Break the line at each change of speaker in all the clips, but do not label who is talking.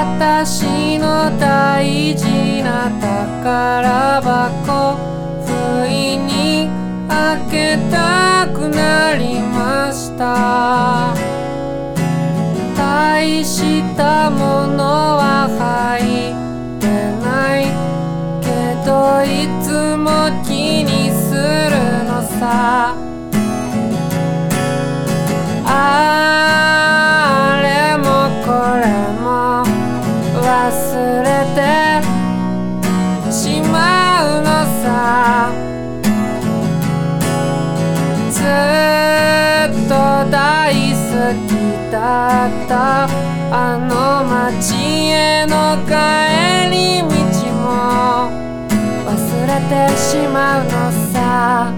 私の大事な宝箱、不意に開けたくなりました。大したものは入ってないけど、いつも気にするのさ。あれもこれも忘れてしまうのさ。ずっと大好きだったあの街への帰り道も忘れてしまうのさ。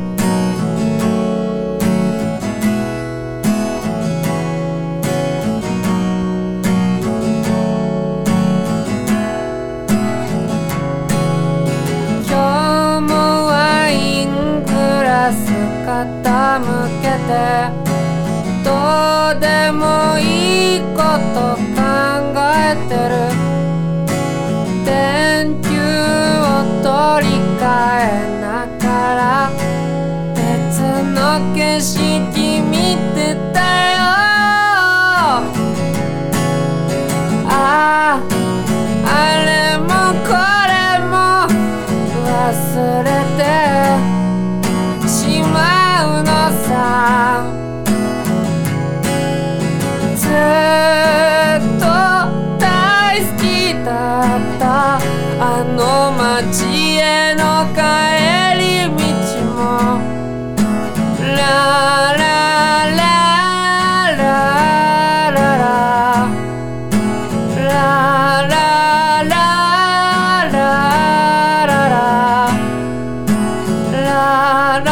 傾けてどうでもいいこと考えてる。電球を取り替えながら別の景色見てたよ。あれもこれも忘れてしまうのさ。ずっと大好きだったあの街への帰り道もララララララララララララ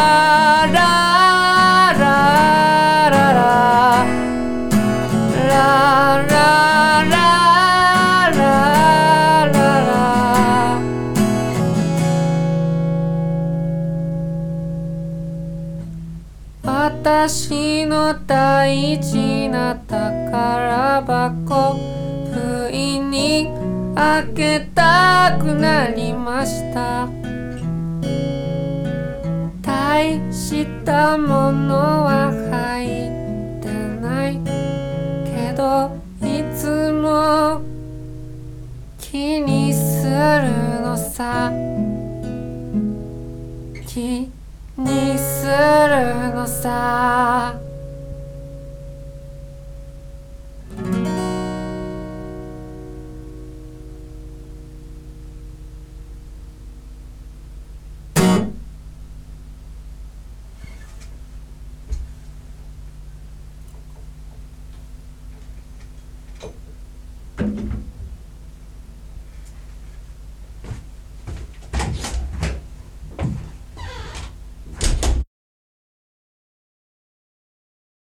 私の大事な宝箱、不意に開けたくなりました。大したものは入ってないけど、いつも気にするのさ。気にするのさ。